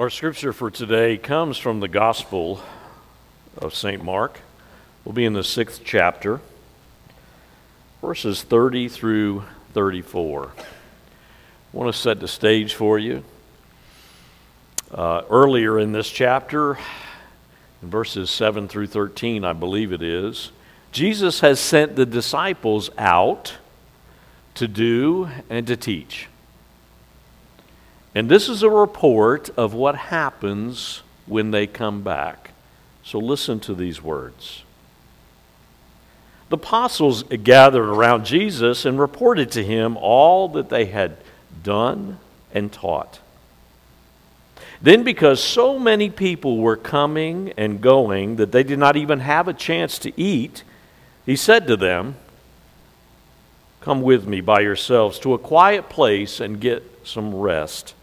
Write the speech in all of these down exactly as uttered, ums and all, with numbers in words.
Our scripture for today comes from the Gospel of Saint Mark. We'll be in the sixth chapter, verses thirty through thirty-four. I want to set the stage for you. Uh, earlier in this chapter, in verses seven through thirteen, I believe it is, Jesus has sent the disciples out to do and to teach. And this is a report of what happens when they come back. So listen to these words. The apostles gathered around Jesus and reported to him all that they had done and taught. Then, because so many people were coming and going that they did not even have a chance to eat, he said to them, "Come with me by yourselves to a quiet place and get some rest."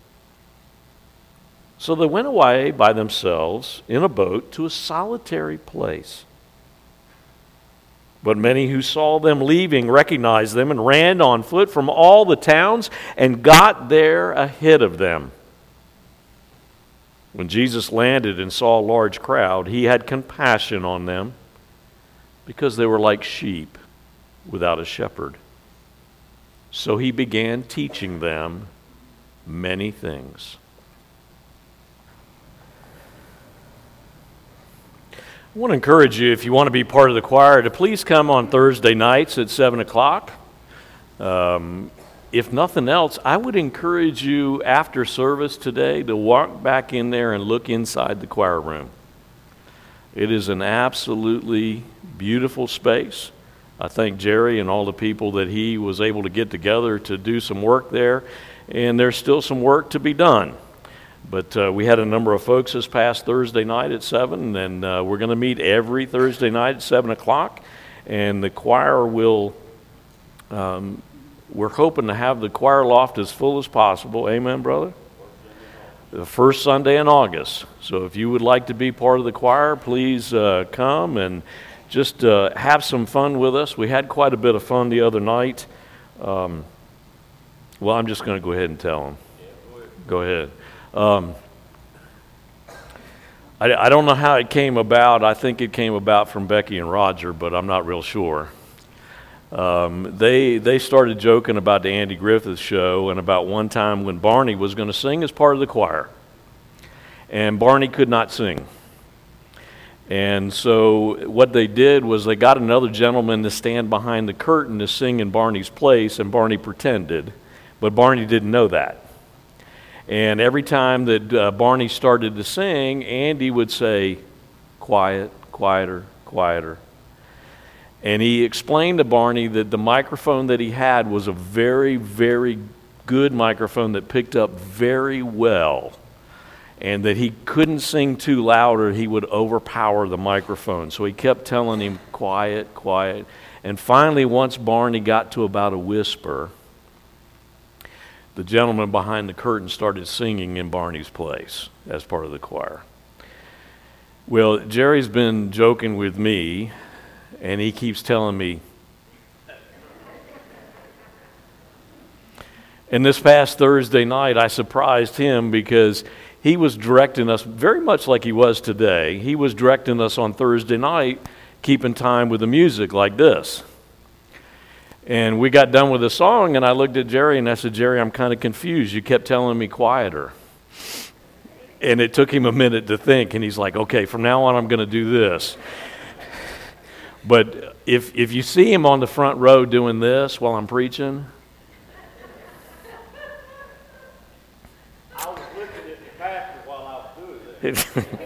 So they went away by themselves in a boat to a solitary place. But many who saw them leaving recognized them and ran on foot from all the towns and got there ahead of them. When Jesus landed and saw a large crowd, he had compassion on them because they were like sheep without a shepherd. So he began teaching them many things. I want to encourage you, if you want to be part of the choir, to please come on Thursday nights at seven o'clock. Um, if nothing else, I would encourage you after service today to walk back in there and look inside the choir room. It is an absolutely beautiful space. I thank Jerry and all the people that he was able to get together to do some work there, and there's still some work to be done. But uh, we had a number of folks this past Thursday night at seven, and uh, we're going to meet every Thursday night at seven o'clock, and the choir will, um, we're hoping to have the choir loft as full as possible. Amen, brother? The first Sunday in August. So if you would like to be part of the choir, please uh, come and just uh, have some fun with us. We had quite a bit of fun the other night. Um, well, I'm just going to go ahead and tell them. Go ahead. Um, I, I don't know how it came about. I think it came about from Becky and Roger, but I'm not real sure. Um, they they started joking about the Andy Griffith show and about one time when Barney was going to sing as part of the choir. And Barney could not sing. And so what they did was they got another gentleman to stand behind the curtain to sing in Barney's place, and Barney pretended. But Barney didn't know that. And every time that uh, Barney started to sing, Andy would say, "Quiet, quieter, quieter." And he explained to Barney that the microphone that he had was a very, very good microphone that picked up very well, and that he couldn't sing too loud or he would overpower the microphone. So he kept telling him, "Quiet, quiet." And finally, once Barney got to about a whisper, the gentleman behind the curtain started singing in Barney's place as part of the choir. Well, Jerry's been joking with me, and he keeps telling me. And this past Thursday night, I surprised him because he was directing us very much like he was today. He was directing us on Thursday night, keeping time with the music like this. And we got done with the song, and I looked at Jerry, and I said, "Jerry, I'm kind of confused. You kept telling me quieter." And it took him a minute to think, and he's like, "Okay, from now on, I'm going to do this." But if if you see him on the front row doing this while I'm preaching, I was looking at the pastor while I was doing this.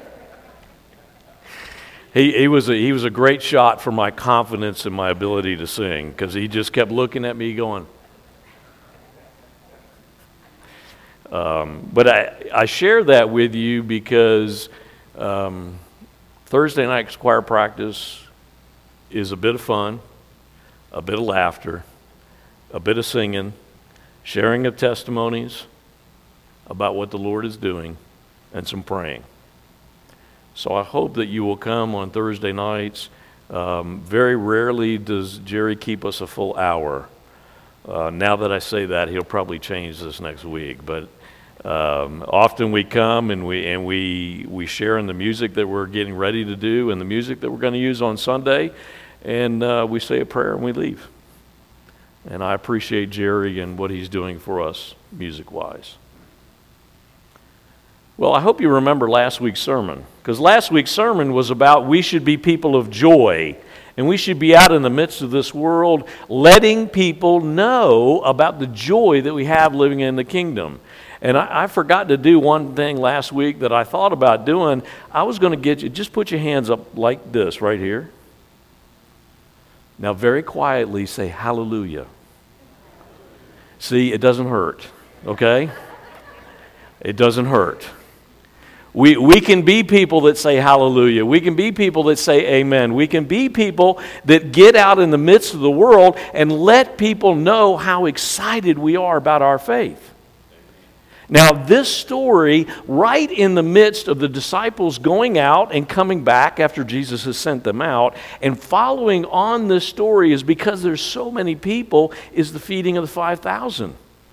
He, he was a, he was a great shot for my confidence and my ability to sing, because he just kept looking at me going. Um, but I, I share that with you because um, Thursday night choir practice is a bit of fun, a bit of laughter, a bit of singing, sharing of testimonies about what the Lord is doing, and some praying. So I hope that you will come on Thursday nights. Um, very rarely does Jerry keep us a full hour. Uh, now that I say that, he'll probably change this next week. But Um, often we come and we and we we share in the music that we're getting ready to do and the music that we're going to use on Sunday, and uh, we say a prayer and we leave. And I appreciate Jerry and what he's doing for us music-wise. Well, I hope you remember last week's sermon, because last week's sermon was about we should be people of joy, and we should be out in the midst of this world letting people know about the joy that we have living in the kingdom. And I, I forgot to do one thing last week that I thought about doing. I was going to get you, just put your hands up like this right here. Now very quietly say hallelujah. See, it doesn't hurt, okay? It doesn't hurt. We, we can be people that say hallelujah. We can be people that say amen. We can be people that get out in the midst of the world and let people know how excited we are about our faith. Now, this story, right in the midst of the disciples going out and coming back after Jesus has sent them out, and following on this story is because there's so many people, is the feeding of the five thousand.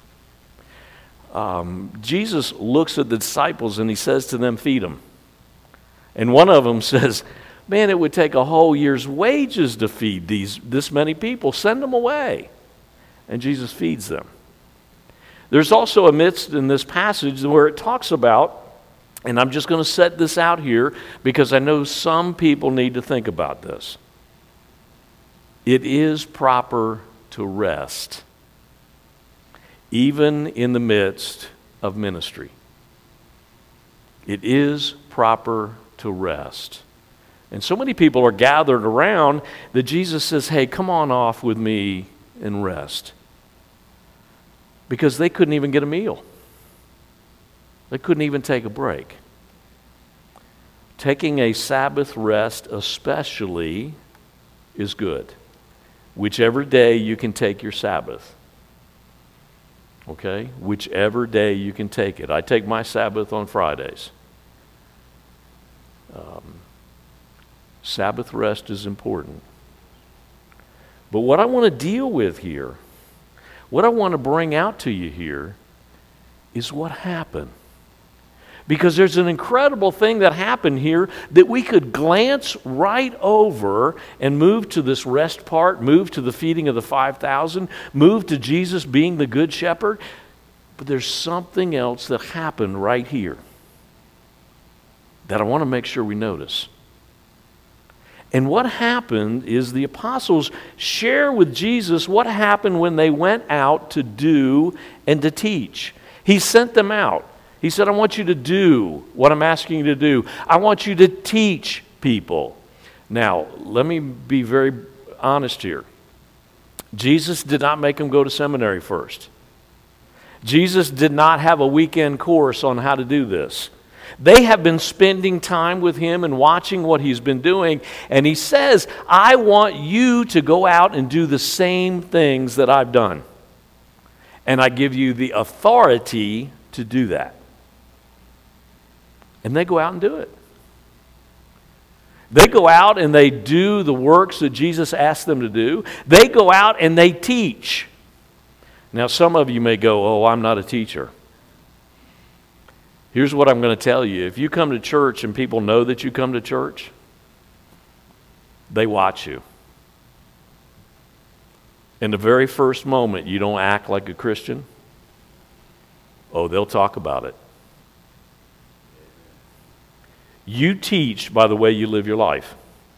Um, Jesus looks at the disciples and he says to them, feed them. And one of them says, man, it would take a whole year's wages to feed these this many people. Send them away. And Jesus feeds them. There's also a midst in this passage where it talks about, and I'm just going to set this out here because I know some people need to think about this. It is proper to rest, even in the midst of ministry. It is proper to rest. And so many people are gathered around that Jesus says, hey, come on off with me and rest. Because they couldn't even get a meal. They couldn't even take a break. Taking a Sabbath rest especially is good. Whichever day you can take your Sabbath. Okay? Whichever day you can take it. I take my Sabbath on Fridays. Um, Sabbath rest is important. But what I want to deal with here, what I want to bring out to you here is what happened. Because there's an incredible thing that happened here that we could glance right over and move to this rest part, move to the feeding of the five thousand, move to Jesus being the good shepherd. But there's something else that happened right here that I want to make sure we notice. And what happened is the apostles share with Jesus what happened when they went out to do and to teach. He sent them out. He said, I want you to do what I'm asking you to do. I want you to teach people. Now, let me be very honest here. Jesus did not make them go to seminary first. Jesus did not have a weekend course on how to do this. They have been spending time with him and watching what he's been doing. And he says, I want you to go out and do the same things that I've done. And I give you the authority to do that. And they go out and do it. They go out and they do the works that Jesus asked them to do. They go out and they teach. Now, some of you may go, oh, I'm not a teacher. Here's what I'm going to tell you. If you come to church and people know that you come to church, they watch you. In the very first moment you don't act like a Christian, oh, they'll talk about it. You teach by the way you live your life.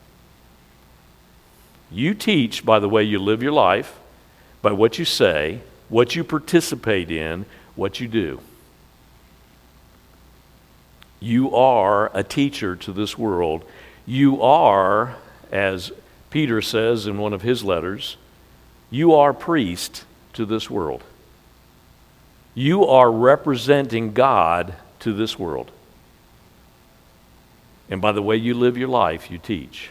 You teach by the way you live your life, by what you say, what you participate in, what you do. You are a teacher to this world. You are, as Peter says in one of his letters, you are priest to this world. You are representing God to this world. And by the way you live your life, you teach.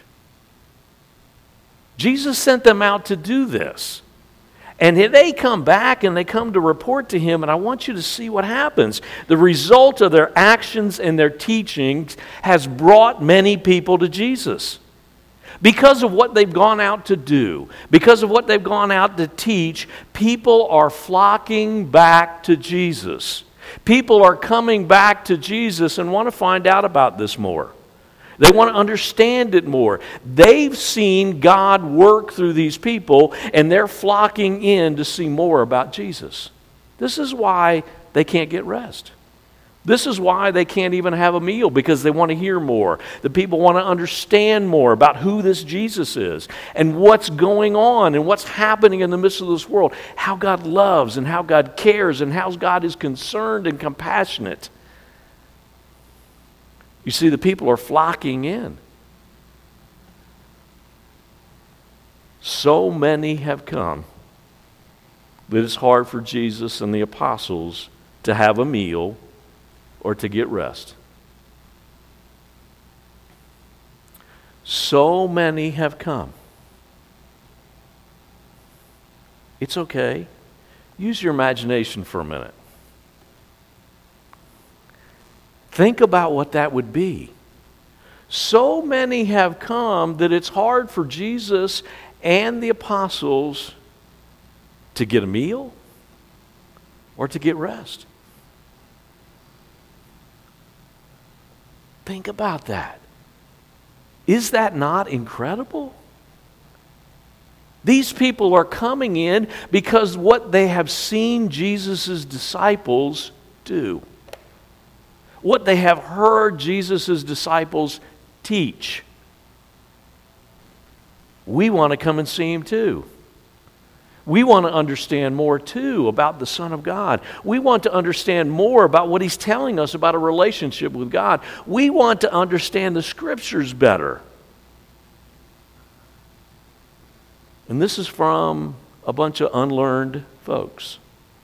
Jesus sent them out to do this. And they come back and they come to report to him, and I want you to see what happens. The result of their actions and their teachings has brought many people to Jesus. Because of what they've gone out to do, because of what they've gone out to teach, people are flocking back to Jesus. People are coming back to Jesus and want to find out about this more. They want to understand it more. They've seen God work through these people, and they're flocking in to see more about Jesus. This is why they can't get rest. This is why they can't even have a meal, because they want to hear more. The people want to understand more about who this Jesus is and what's going on and what's happening in the midst of this world, how God loves and how God cares and how God is concerned and compassionate. You see, the people are flocking in. So many have come that it's hard for Jesus and the apostles to have a meal or to get rest. So many have come. It's okay. Use your imagination for a minute. Think about what that would be. So many have come that it's hard for Jesus and the apostles to get a meal or to get rest. Think about that. Is that not incredible? These people are coming in because what they have seen Jesus' disciples do. What they have heard Jesus' disciples teach. We want to come and see him too. We want to understand more too about the Son of God. We want to understand more about what he's telling us about a relationship with God. We want to understand the Scriptures better. And this is from a bunch of unlearned folks.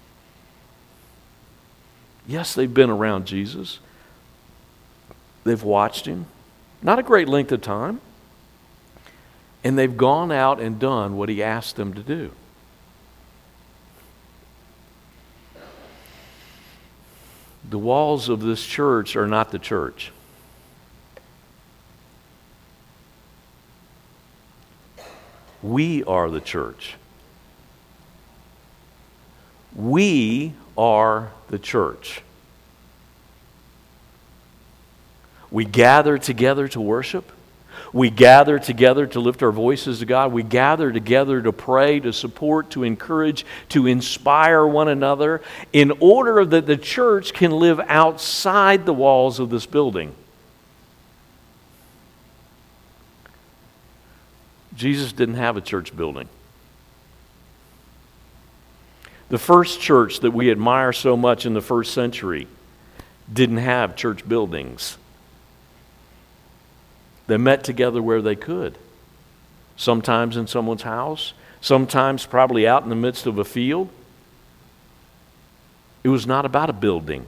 Yes, they've been around Jesus. They've watched him. Not a great length of time. And they've gone out and done what he asked them to do. The walls of this church are not the church. We are the church. We are the church. We gather together to worship. We gather together to lift our voices to God. We gather together to pray, to support, to encourage, to inspire one another in order that the church can live outside the walls of this building. Jesus didn't have a church building. The first church that we admire so much in the first century didn't have church buildings. They met together where they could. Sometimes in someone's house, sometimes probably out in the midst of a field. It was not about a building.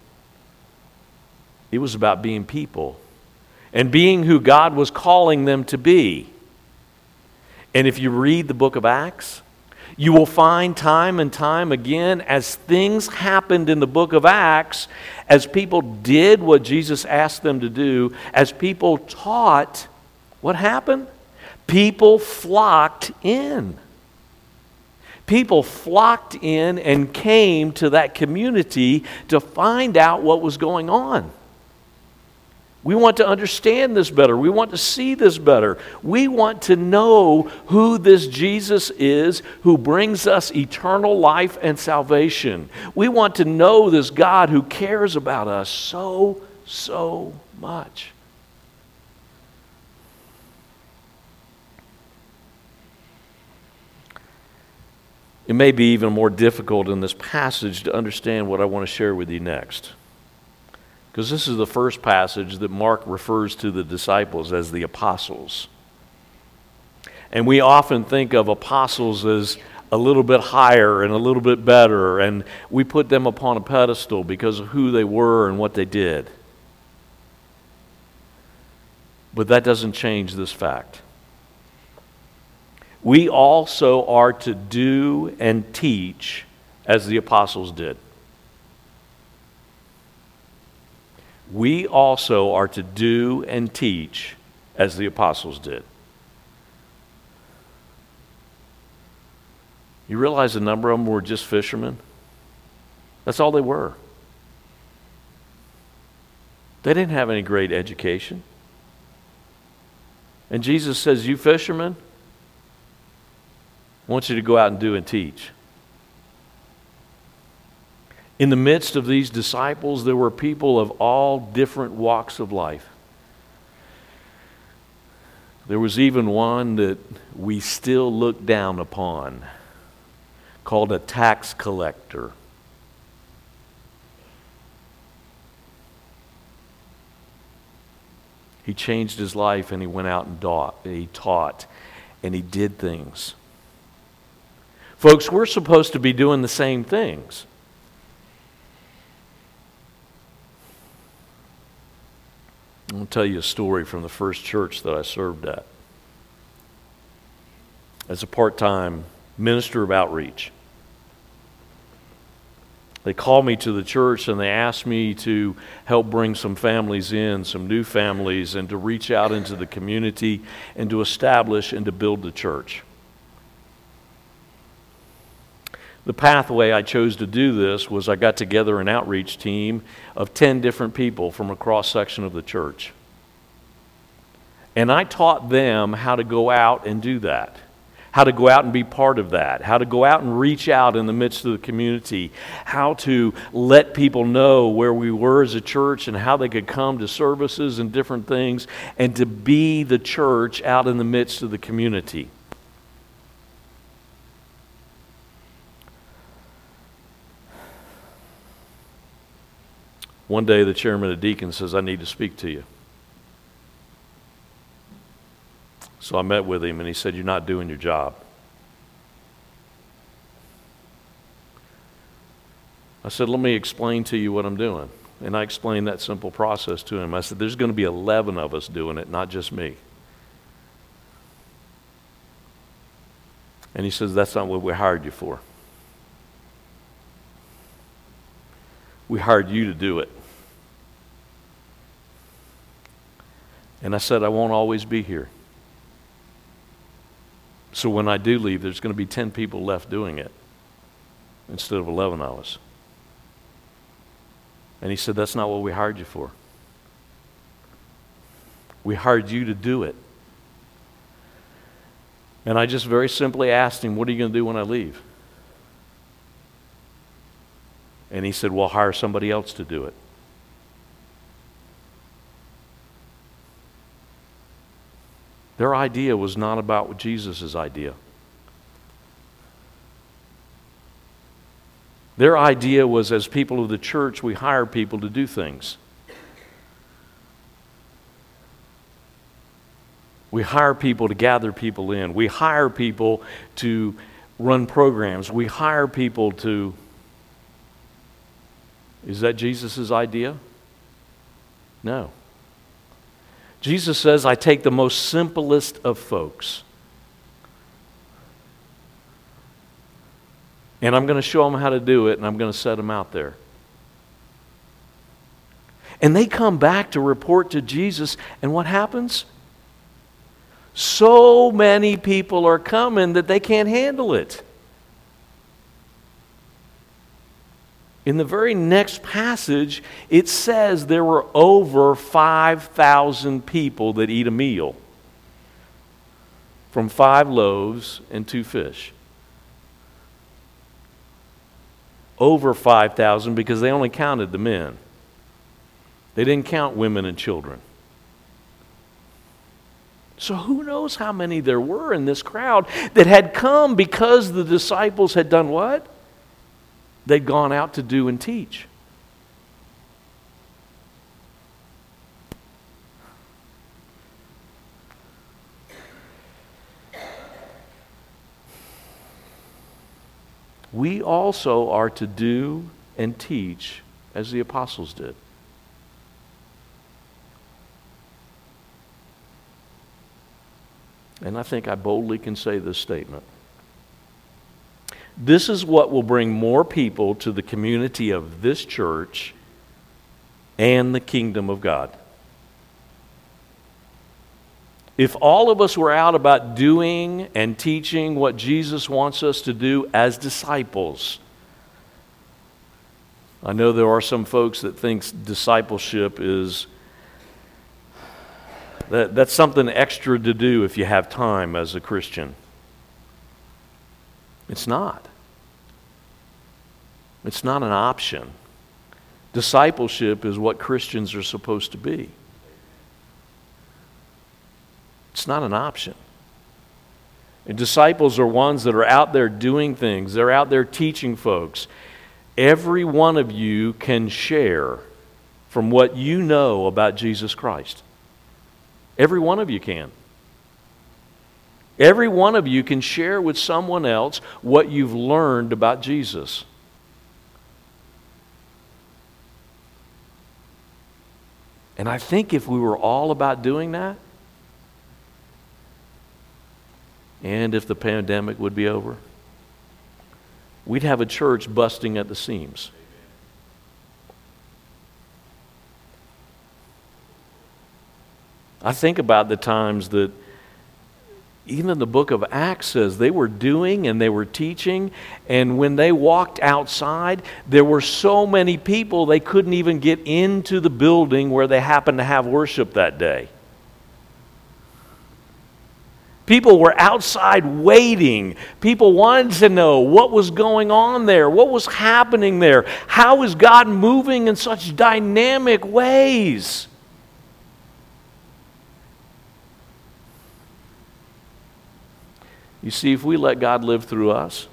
It was about being people and being who God was calling them to be. And if you read the book of Acts, you will find time and time again as things happened in the book of Acts, as people did what Jesus asked them to do, as people taught, what happened? People flocked in. People flocked in and came to that community to find out what was going on. We want to understand this better. We want to see this better. We want to know who this Jesus is who brings us eternal life and salvation. We want to know this God who cares about us so, so much. It may be even more difficult in this passage to understand what I want to share with you next. Because this is the first passage that Mark refers to the disciples as the apostles. And we often think of apostles as a little bit higher and a little bit better, and we put them upon a pedestal because of who they were and what they did. But that doesn't change this fact. We also are to do and teach as the apostles did. We also are to do and teach as the apostles did. You realize a number of them were just fishermen? That's all they were. They didn't have any great education. And Jesus says, you fishermen, I want you to go out and do and teach. In the midst of these disciples, there were people of all different walks of life. There was even one that we still look down upon, called a tax collector. He changed his life and he went out and taught, he taught and he did things. Folks, we're supposed to be doing the same things. I'm going to tell you a story from the first church that I served at. As a part-time minister of outreach, they called me to the church and they asked me to help bring some families in, some new families, and to reach out into the community and to establish and to build the church. The pathway I chose to do this was I got together an outreach team of ten different people from a cross-section of the church. And I taught them how to go out and do that, how to go out and be part of that, how to go out and reach out in the midst of the community, how to let people know where we were as a church and how they could come to services and different things, and to be the church out in the midst of the community. One day the chairman of deacons says, I need to speak to you. So I met with him and he said, you're not doing your job. I said, let me explain to you what I'm doing. And I explained that simple process to him. I said, there's going to be eleven of us doing it, not just me. And he says, that's not what we hired you for. We hired you to do it. And I said, I won't always be here. So when I do leave, there's going to be ten people left doing it instead of eleven of us. And he said, that's not what we hired you for. We hired you to do it. And I just very simply asked him, what are you going to do when I leave? And he said, well, hire somebody else to do it. Their idea was not about Jesus' idea. Their idea was, as people of the church, we hire people to do things. We hire people to gather people in. We hire people to run programs. We hire people to... Is that Jesus' idea? No. Jesus says, I take the most simplest of folks, and I'm going to show them how to do it, and I'm going to set them out there. And they come back to report to Jesus, and what happens? So many people are coming that they can't handle it. In the very next passage, it says there were over five thousand people that eat a meal from five loaves and two fish. Over five thousand because they only counted the men. They didn't count women and children. So who knows how many there were in this crowd that had come because the disciples had done what? They'd gone out to do and teach. We also are to do and teach as the apostles did. And I think I boldly can say this statement. This is what will bring more people to the community of this church and the kingdom of God. If all of us were out about doing and teaching what Jesus wants us to do as disciples, I know there are some folks that think discipleship is That, that's something extra to do if you have time as a Christian. It's not. It's not an option. Discipleship is what Christians are supposed to be. It's not an option. And disciples are ones that are out there doing things. They're out there teaching folks. Every one of you can share from what you know about Jesus Christ. Every one of you can. Every one of you can share with someone else what you've learned about Jesus. And I think if we were all about doing that, and if the pandemic would be over, we'd have a church busting at the seams. I think about the times that even the book of Acts says they were doing and they were teaching, and when they walked outside, there were so many people they couldn't even get into the building where they happened to have worship that day. People were outside waiting. People wanted to know what was going on there, what was happening there. How is God moving in such dynamic ways? You see, if we let God live through us,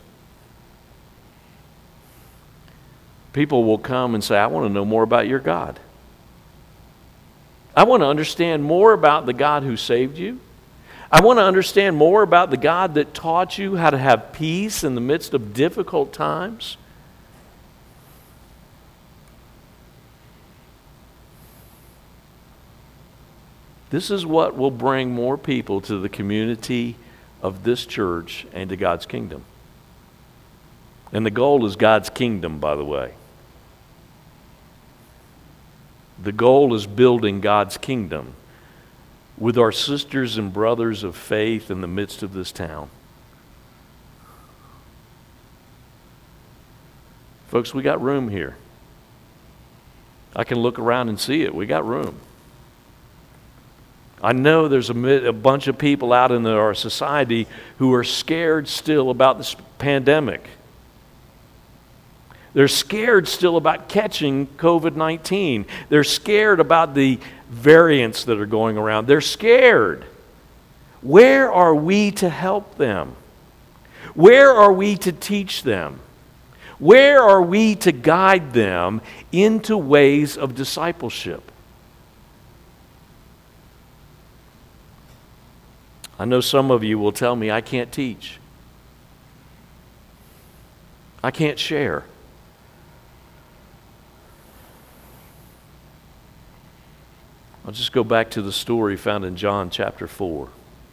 people will come and say, I want to know more about your God. I want to understand more about the God who saved you. I want to understand more about the God that taught you how to have peace in the midst of difficult times. This is what will bring more people to the community of this church and to God's kingdom. And the goal is God's kingdom, by the way. The goal is building God's kingdom with our sisters and brothers of faith in the midst of this town. Folks, we got room here. I can look around and see it. We got room. I know there's a, a bunch of people out in the, our society who are scared still about this pandemic. They're scared still about catching covid nineteen. They're scared about the variants that are going around. They're scared. Where are we to help them? Where are we to teach them? Where are we to guide them into ways of discipleship? I know some of you will tell me, I can't teach. I can't share. I'll just go back to the story found in John chapter four.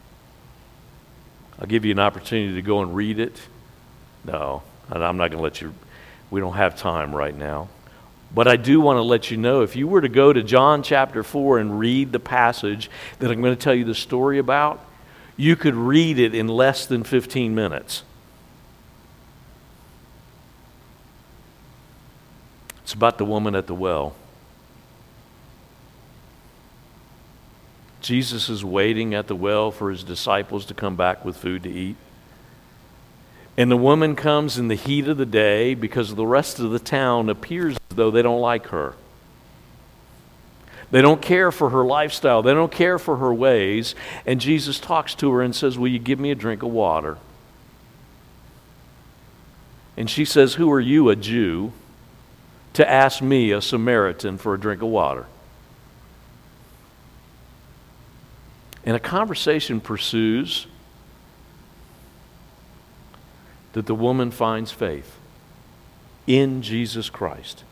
I'll give you an opportunity to go and read it. No, I'm not going to let you, we don't have time right now. But I do want to let you know, if you were to go to John chapter four and read the passage that I'm going to tell you the story about, you could read it in less than fifteen minutes. It's about the woman at the well. Jesus is waiting at the well for his disciples to come back with food to eat. And the woman comes in the heat of the day because the rest of the town appears as though they don't like her. They don't care for her lifestyle. They don't care for her ways. And Jesus talks to her and says, will you give me a drink of water? And she says, who are you, a Jew, to ask me, a Samaritan, for a drink of water? And a conversation pursues that the woman finds faith in Jesus Christ.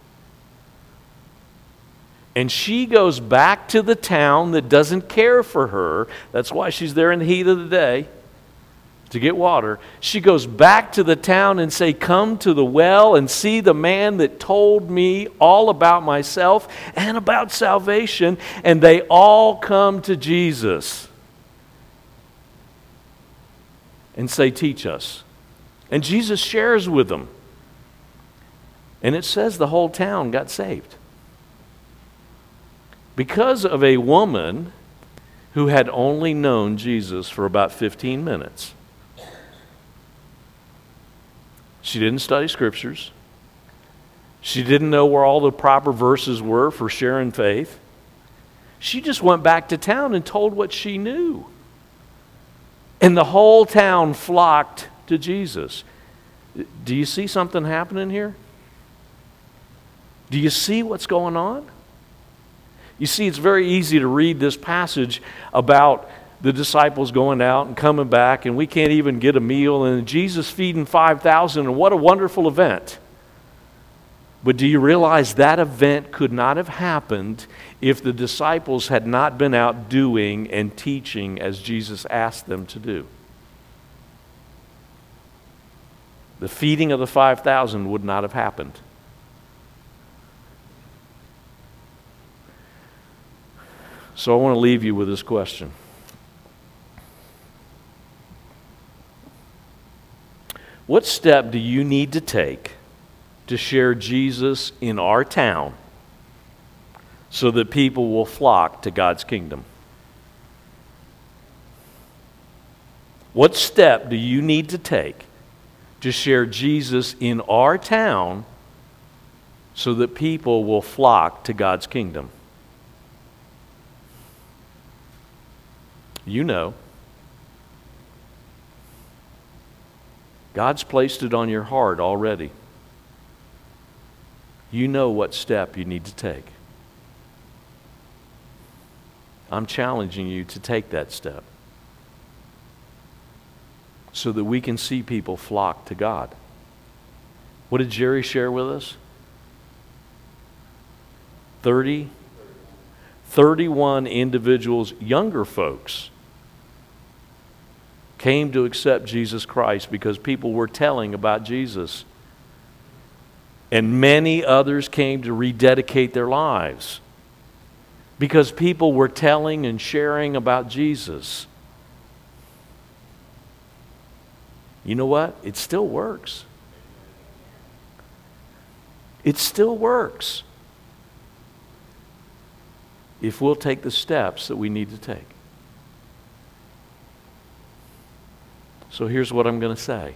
And she goes back to the town that doesn't care for her. That's why she's there in the heat of the day to get water. She goes back to the town and say, come to the well and see the man that told me all about myself and about salvation. And they all come to Jesus and say, teach us. And Jesus shares with them. And it says the whole town got saved. Because of a woman who had only known Jesus for about fifteen minutes. She didn't study scriptures. She didn't know where all the proper verses were for sharing faith. She just went back to town and told what she knew. And the whole town flocked to Jesus. Do you see something happening here? Do you see what's going on? You see, it's very easy to read this passage about the disciples going out and coming back, and we can't even get a meal, and Jesus feeding five thousand, and what a wonderful event. But do you realize that event could not have happened if the disciples had not been out doing and teaching as Jesus asked them to do? The feeding of the five thousand would not have happened. So I want to leave you with this question. What step do you need to take to share Jesus in our town so that people will flock to God's kingdom? What step do you need to take to share Jesus in our town so that people will flock to God's kingdom? You know. God's placed it on your heart already. You know what step you need to take. I'm challenging you to take that step so that we can see people flock to God. What did Jerry share with us? thirty, thirty-one individuals, younger folks, came to accept Jesus Christ because people were telling about Jesus. And many others came to rededicate their lives because people were telling and sharing about Jesus. You know what? It still works. It still works if we'll take the steps that we need to take. So here's what I'm going to say.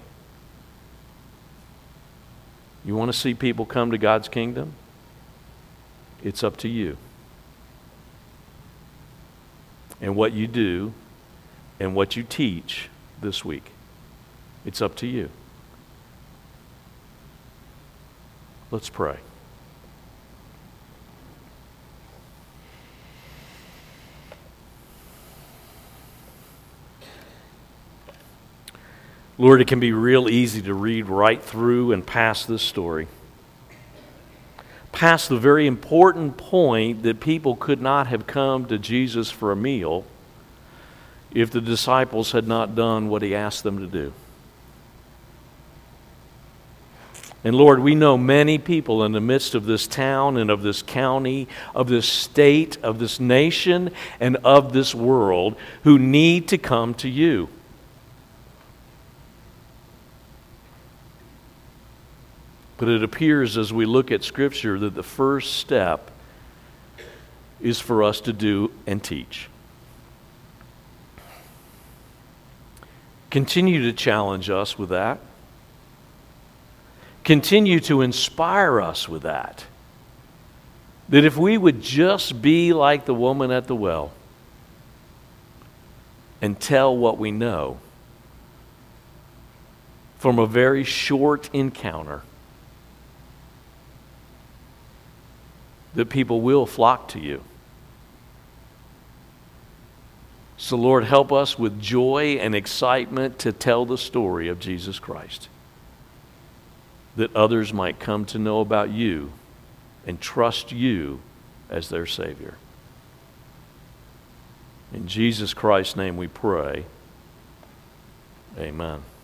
You want to see people come to God's kingdom? It's up to you. And what you do and what you teach this week. It's up to you. Let's pray. Lord, it can be real easy to read right through and past this story. Past the very important point that people could not have come to Jesus for a meal if the disciples had not done what he asked them to do. And Lord, we know many people in the midst of this town and of this county, of this state, of this nation, and of this world who need to come to you. But it appears as we look at Scripture that the first step is for us to do and teach. Continue to challenge us with that. Continue to inspire us with that. That if we would just be like the woman at the well and tell what we know from a very short encounter, that people will flock to you. So Lord, help us with joy and excitement to tell the story of Jesus Christ, that others might come to know about you and trust you as their Savior. In Jesus Christ's name we pray. Amen.